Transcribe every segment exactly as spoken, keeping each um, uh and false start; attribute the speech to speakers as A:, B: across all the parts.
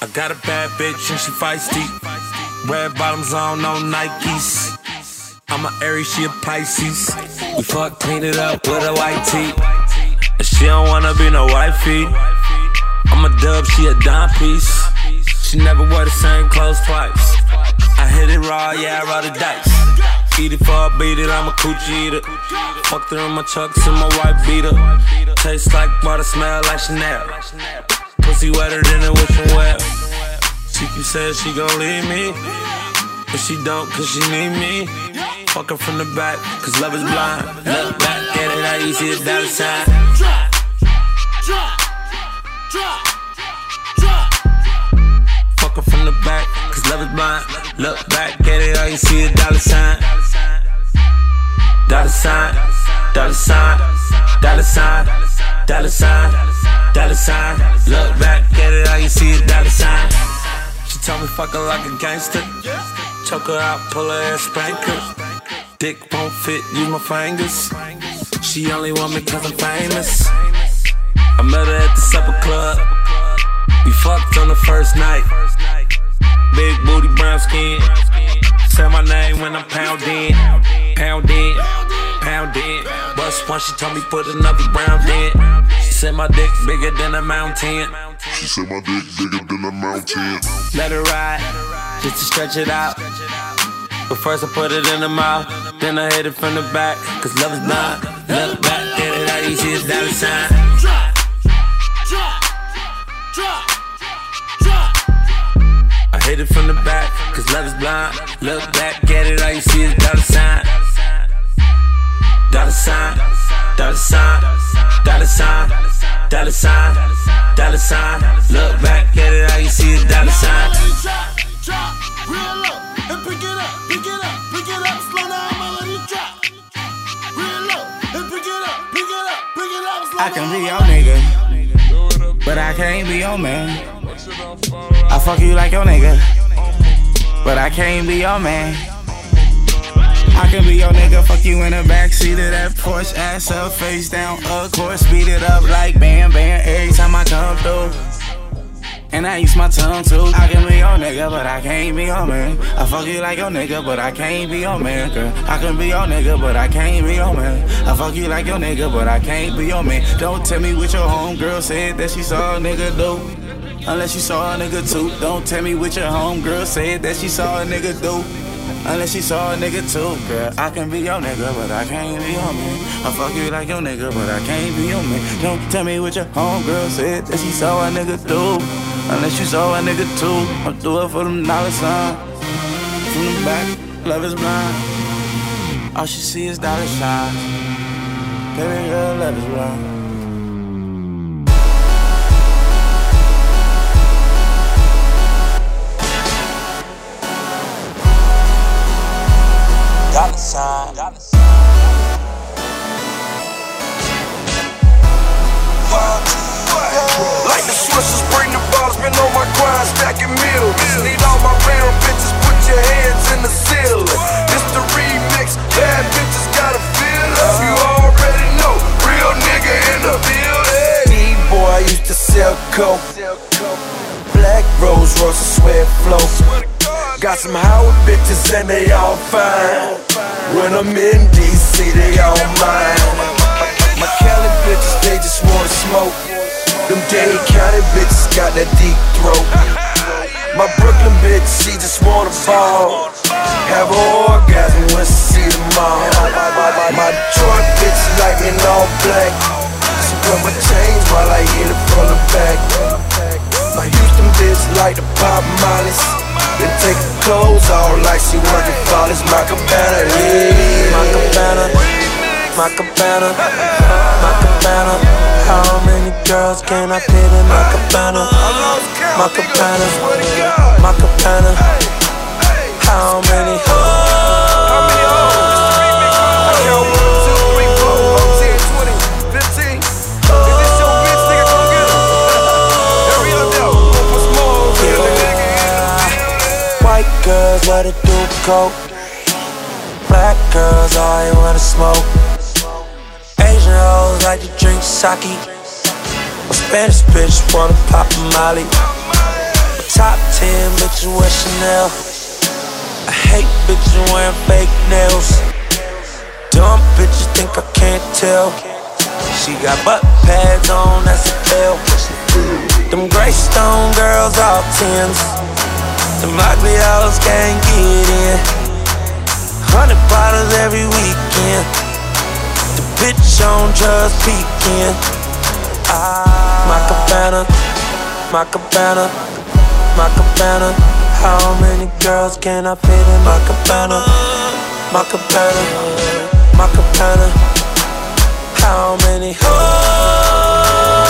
A: got a bad bitch and she feisty. Red bottoms on, no Nikes. I'm a Aries, she a Pisces. We fuck, clean it up with a white tee. And she don't wanna be no wifey. I'm a dub, she a dime piece. She never wore the same clothes twice. I hit it raw, yeah, I roll the dice. Eat it for a beat it, I'm a coochie eater. Fucked her in my chucks and my white beater. Tastes like water, smell like Chanel. Pussy wetter than a wishing well. She keep saying she gon' leave me, but she don't cause she need me. Fuck her from the back, cause love is blind. Look back at it, how you see a dollar sign.
B: Drop, drop, drop, drop.
A: Fuck her from the back, cause love is blind. Look back at it, how you see a dollar sign. Dollar sign, dollar sign, dollar sign, dollar sign, dollar sign. Look back at it, how you see a dollar sign. She told me fuck her like a gangster. Choke her out, pull her ass, spank her. Dick won't fit, use my fingers. She only want me cause I'm famous. I met her at the supper club. We fucked on the first night. Big booty, brown skin. Say my name when I'm pounding. Pounding, pounding. Bust one, she told me put another round in. She said my dick bigger than a mountain.
C: She said my dick bigger than a mountain.
A: Let her ride, just to stretch it out. But first I put it in the mouth, then I hit it from the back, cause love is blind. Look back at it, how you see a dollar sign.
B: Drop, drop, drop, drop.
A: I hit it from the back, cause love is blind. Look back at it, all you see is dollar sign. Dollar sign, dollar sign, dollar sign, dollar sign, dollar sign. Look back at it, all you see is dollar sign.
B: Drop, drop, real low, and pick it up, pick it up, pick it up, slow down, I'ma let it drop. Real low, and pick it up, pick it up, pick it up, slow down.
D: I can be your nigga, but I can't be your man. I fuck you like your nigga, but I can't be your man. I can be your nigga, fuck you in the backseat of that Porsche, ass up, face down, of course, speed it up like bam, bam, every time I come through. And I use my tongue too. I can be your nigga, but I can't be your man. I fuck you like your nigga, but I can't be your man, girl. I can be your nigga, but I can't be your man. I fuck you like your nigga, but I can't be your man. Don't tell me what your homegirl said that she saw a nigga do, unless you saw a nigga too. Don't tell me what your homegirl said that she saw a nigga do, unless she saw a nigga too, girl. I can be your nigga, but I can't be your man. I fuck you like your nigga, but I can't be your man. Don't tell me what your homegirl said that she saw a nigga do, unless you saw a nigga too. I'm do it for them dollar signs. From the back, love is blind. All she see is dollar signs. Baby girl, love is blind.
A: Dollar sign.
E: Like the switches, bring the balls, been on my grind, stacking meals. Need all my real bitches, put your hands in the ceiling. It's the remix, bad bitches gotta feel us. You already know, real nigga in the building. D-boy, I used to sell coke. Black Rose, Royce, sweat flow. Got some Howard bitches and they all fine. When I'm in D C, they all mine. My Cali bitches, they just wanna smoke. Them Dade County bitches got that deep throat. My Brooklyn bitch, she just wanna ball. Have an orgasm when she see them all. My Detroit bitch like me in all black. She cut my chains while I hit it from the back. My Houston bitch like to pop mollies, then take her clothes off like she working for this. My cabana, yeah. My cabana, my cabana, my cabana. How many girls can I fit in my cabana? My cabana, my cabana. How many hoes? How many hoes? I count one, two, three, four, ten, twenty, fifteen. If it's your bitch, nigga, come get her. Hurry up now, put some more in the nigga. White girls, what it do, coke. Black girls, all they wanna smoke. Asian hoes like to drink sake. A Spanish bitch wanna pop a molly. A top ten bitches wear Chanel. I hate bitches wearing fake nails. Dumb bitches think I can't tell. She got butt pads on, that's a fail. Them Greystone girls all tens. Them ugly hoes can't get in. Hundred bottles every weekend. The bitch on drugs peeking. Ah, my cabana, my cabana, my cabana. How many girls can I fit in my cabana? My cabana, my cabana. How many hoes?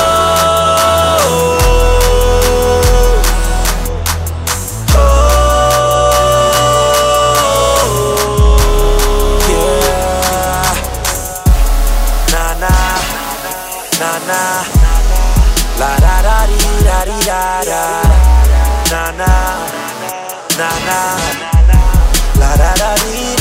E: Na na, la da da dee da dee da da. Na na, na na, la da da dee.